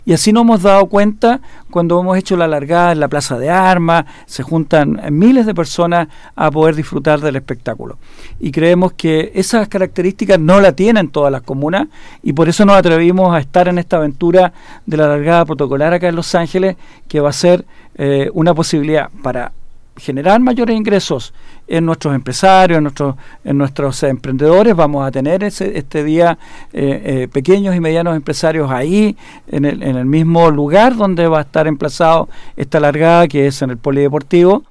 Y así nos hemos dado cuenta cuando hemos hecho la largada en la Plaza de Armas, se juntan miles de personas a poder disfrutar del espectáculo. Y creemos que esas características no la tienen todas las comunas y por eso nos atrevimos a estar en esta aventura de la largada protocolar acá en Los Ángeles, que va a ser una posibilidad para generar mayores ingresos en nuestros empresarios, en nuestros emprendedores. Vamos a tener este día pequeños y medianos empresarios ahí en el mismo lugar donde va a estar emplazado esta largada, que es en el polideportivo.